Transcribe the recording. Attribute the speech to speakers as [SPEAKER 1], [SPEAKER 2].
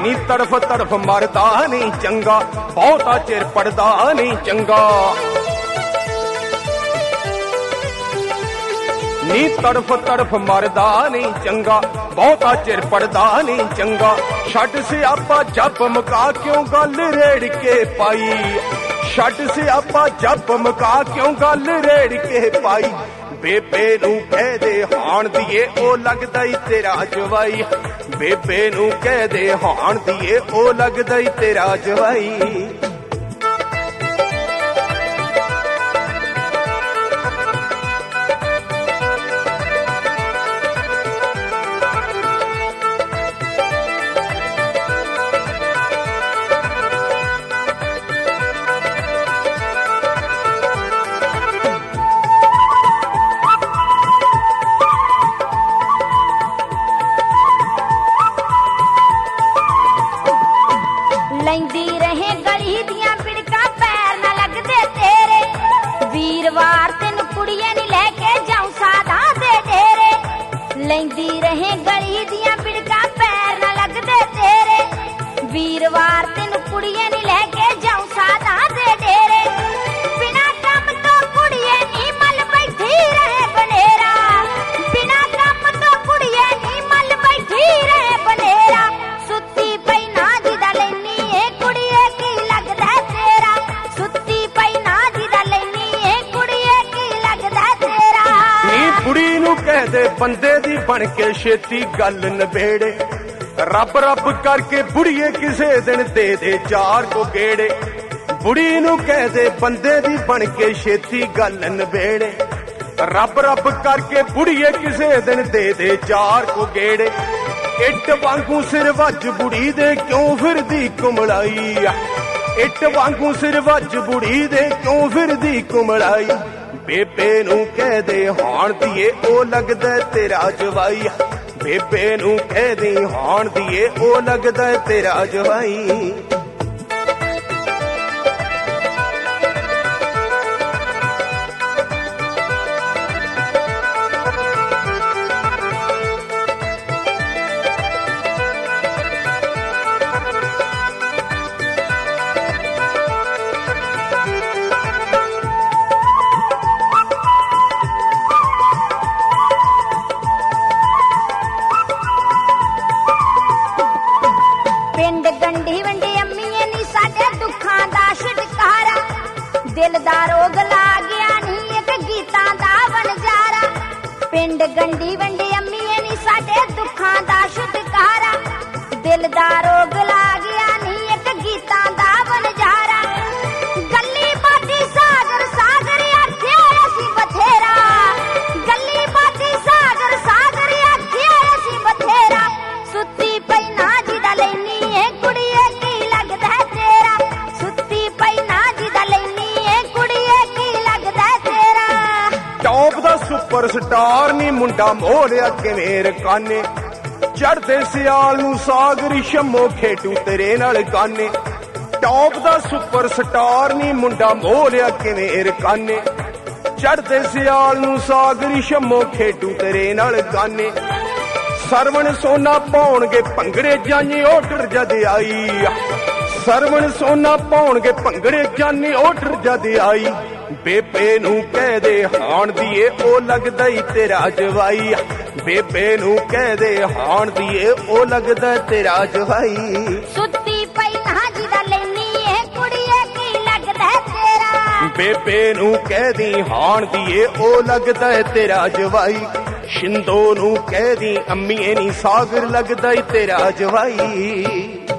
[SPEAKER 1] नी तड़फ तड़फ मरदा नहीं चंगा, बहुता चिर पड़दा नहीं चंगा। नी तड़फ तड़फ मरदा नहीं चंगा, बहुता चिर पड़दा नहीं चंगा। छड़ से आपा जप मका क्यों गल रेड़ के पाई, छड़ से आपा जप मका क्यों गल रेड़ के पाई। बेबे नू कह दे हाण दिए ओ लगदा ही तेरा जवाई, बेबे नू कह दे हाण दिए ओ लगदा ही तेरा जवाई।
[SPEAKER 2] लैंदी रहे गली दियां बिड़का पैर न लगदे तेरे, वीरवार तेन कुड़िए नी लेके जाऊं साधा दे डेरे। लैंदी रहे गली दियां बिड़का पैर न लगदे तेरे, वीरवार तेन कुड़िए नी लेके जाऊं साधा दे डेरे। बिना काम तो कुड़िए नी मल बैठी रहे बनेरा, बिना काम तो कुड़िए नी मल बैठी रहे बनेरा। सुती पई ना जिदा लैनी कुड़िए की लगदा तेरा, सुती पई ना जिदा लैनी कुड़िए की लगदा तेरा।
[SPEAKER 1] नी बुढ़ी नू कह दे बंदे दी बन के छेती गल नबेड़े, रब रब करके बुढ़िए किसे दिन दे दे चार को गेड़े। बुढ़ी नू कह दे बंदे दी बन के छेती गल नबेड़े, रब रब करके बुढ़िए किसे दिन दे दे चार को गेड़े। इट वांगू सिर वज बुढ़ी दे क्यों फिरदी कुमड़ाई, इट वांगू सिर वज बुढ़ी दे क्यों फिरदी कुमड़ाई। बेबे नू कह दे हाण दिए ओ लगदा तेरा जवाई, बेबे नू कह दे हाण दिए ओ लगदा तेरा जवाई।
[SPEAKER 2] पिंड गंढी वंडी अम्मीए नी साडे दुखां दा छुटकारा, दिल दा रोग ला गया नी एक गीतां दा बनजारा। पिंड गंढी वंडी अम्मीए नी साडे दुखां दा छुटकारा, दिल दा रोग ला गया नी एक गीतां दा बनजारा। गली बाती सागर सागर आखे असी बथेरा, गली बाती सागर सागर आखे असी बथेरा। सुती पई ना जिदा लैनी कुड़िए की लगदा तेरा, सुती पई ना जिदा लैनी कुड़िए की लगदा तेरा।
[SPEAKER 1] टॉप दा सुपर स्टार नी मुंडा मोहलिया किवें रकाने, चढ़दे सियाल नू सागरी शम्मो खेटू तेरे नाल गाने। टॉप दा सुपर स्टार नी मुंडा मोहलिया किवें रकाने, चढ़दे सियाल नू सागरी शम्मो खेटू तेरे नाल गाने। सरवण सोना पाउणगे भंगड़े जानी ओडर जद आई, सरवण सोना पाउणगे भंगड़े जानी ओडर जद आई। बेबे नू कह दे हाण दिए ओ लगदा ही तेरा जवाई, बेबे नू कह दे हाण दिए ओ लगदा तेरा जवाई।
[SPEAKER 2] सुती पई ना जिदा लैनी कुड़िए की लगदा तेरा,
[SPEAKER 1] बेबे नू कह दी हाण दिए ओ लगदा तेरा जवाई। शिंदो नू कह दी अम्मीए नी सागर लगदा तेरा जवाई।